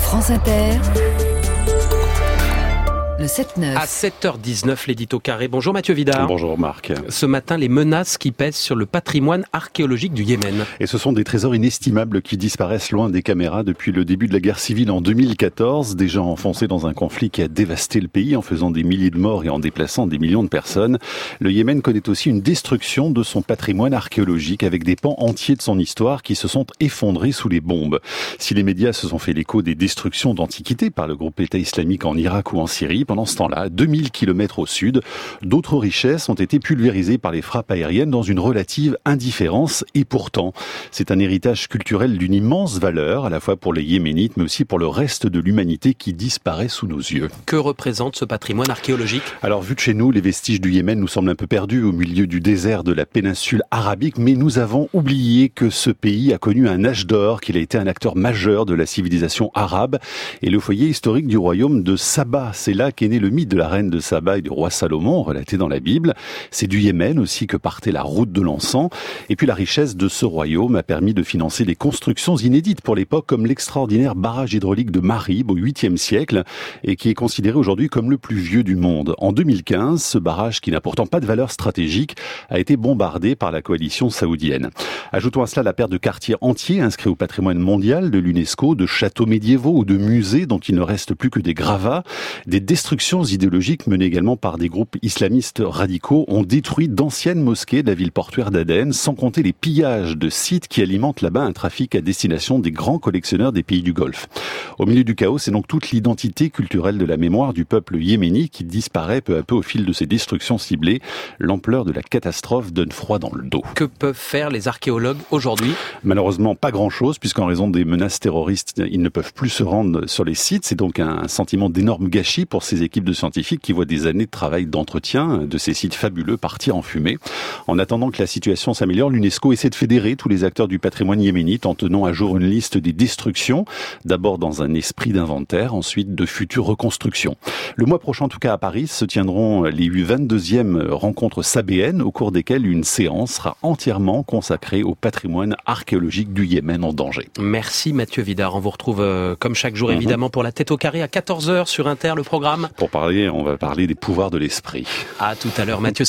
France Inter, le 7-9. À 7h19, l'édito carré. Bonjour Mathieu Vidard. Bonjour Marc. Ce matin, les menaces qui pèsent sur le patrimoine archéologique du Yémen. Et ce sont des trésors inestimables qui disparaissent loin des caméras depuis le début de la guerre civile en 2014, déjà enfoncé dans un conflit qui a dévasté le pays en faisant des milliers de morts et en déplaçant des millions de personnes. Le Yémen connaît aussi une destruction de son patrimoine archéologique avec des pans entiers de son histoire qui se sont effondrés sous les bombes. Si les médias se sont fait l'écho des destructions d'antiquités par le groupe État islamique en Irak ou en Syrie, pendant ce temps-là, 2000 km au sud, d'autres richesses ont été pulvérisées par les frappes aériennes dans une relative indifférence. Et pourtant, c'est un héritage culturel d'une immense valeur, à la fois pour les Yéménites, mais aussi pour le reste de l'humanité qui disparaît sous nos yeux. Que représente ce patrimoine archéologique ? Alors, vu de chez nous, les vestiges du Yémen nous semblent un peu perdus au milieu du désert de la péninsule arabique, mais nous avons oublié que ce pays a connu un âge d'or, qu'il a été un acteur majeur de la civilisation arabe et le foyer historique du royaume de Saba. C'est là qu'est né le mythe de la reine de Saba et du roi Salomon, relaté dans la Bible. C'est du Yémen aussi que partait la route de l'encens. Et puis la richesse de ce royaume a permis de financer des constructions inédites pour l'époque, comme l'extraordinaire barrage hydraulique de Marib au 8e siècle, et qui est considéré aujourd'hui comme le plus vieux du monde. En 2015, ce barrage, qui n'a pourtant pas de valeur stratégique, a été bombardé par la coalition saoudienne. Ajoutons à cela la perte de quartiers entiers inscrits au patrimoine mondial de l'UNESCO, de châteaux médiévaux ou de musées dont il ne reste plus que des gravats. Des destructions idéologiques menées également par des groupes islamistes radicaux ont détruit d'anciennes mosquées de la ville portuaire d'Aden, sans compter les pillages de sites qui alimentent là-bas un trafic à destination des grands collectionneurs des pays du Golfe. Au milieu du chaos, c'est donc toute l'identité culturelle de la mémoire du peuple yéméni qui disparaît peu à peu au fil de ces destructions ciblées. L'ampleur de la catastrophe donne froid dans le dos. Que peuvent faire les archéologues aujourd'hui ? Malheureusement, pas grand-chose, puisqu'en raison des menaces terroristes, ils ne peuvent plus se rendre sur les sites. C'est donc un sentiment d'énorme gâchis pour ces équipes de scientifiques qui voient des années de travail d'entretien de ces sites fabuleux partir en fumée. En attendant que la situation s'améliore, l'UNESCO essaie de fédérer tous les acteurs du patrimoine yéménite en tenant à jour une liste des destructions, d'abord dans un esprit d'inventaire, ensuite de futures reconstructions. Le mois prochain, en tout cas à Paris, se tiendront les 22e rencontres sabéennes, au cours desquelles une séance sera entièrement consacrée au patrimoine archéologique du Yémen en danger. Merci Mathieu Vidard. On vous retrouve comme chaque jour évidemment pour la tête au carré à 14h sur Inter, le programme. On va parler des pouvoirs de l'esprit. À tout à l'heure Mathieu.